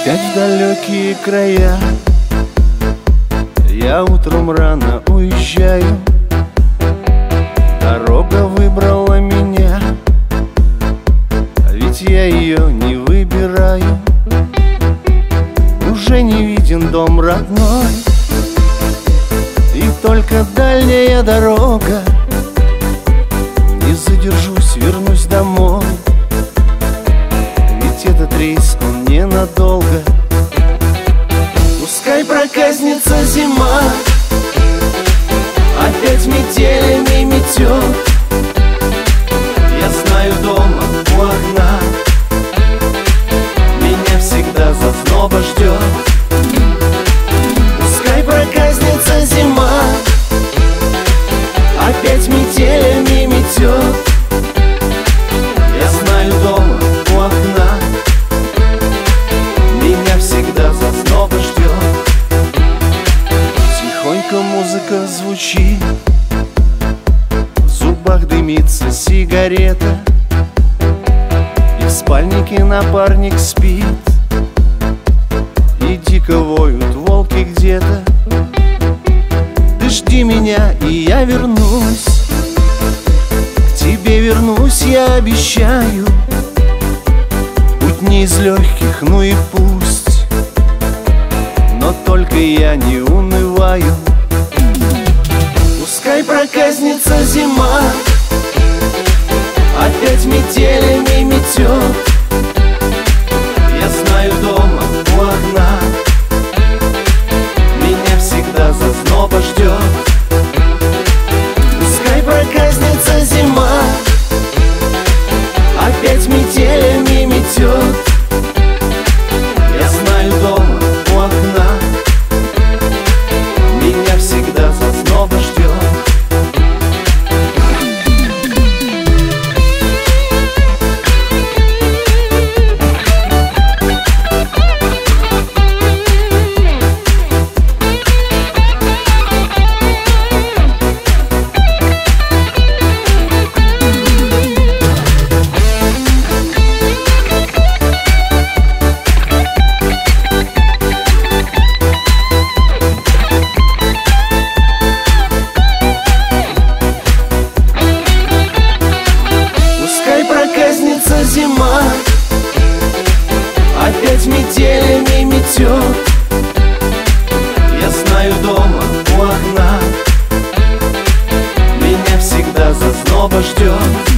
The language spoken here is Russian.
Опять в далекие края я утром рано уезжаю. Дорога выбрала меня, а ведь я ее не выбираю. Уже не виден дом родной, и только дальняя дорога. Не задержусь, вернусь домой, ведь этот рейс, он ненадолго. Пускай проказнится зима, опять метелями метет. Я знаю, дома у окна меня всегда зазноба ждет. Пускай проказнится зима, опять метелями метет. Я знаю, дома у окна меня всегда зазноба ждет. Тихонько музыка звучит, в зубах дымится сигарета, и в спальнике напарник спит, и дико воют волки где-то. Ты жди меня, и я вернусь, к тебе вернусь, я обещаю. Путь не из легких, ну и пусть, но только я не унываю. Пускай проказнится зима, опять метелями метет. Я знаю, дома у окна меня всегда зазноба ждет. Пускай проказнится зима, опять метелями метет. Я знаю, дома у окна меня всегда зазноба ждет. Зима, опять метелями метет. Я знаю, дома у окна меня всегда зазноба ждет.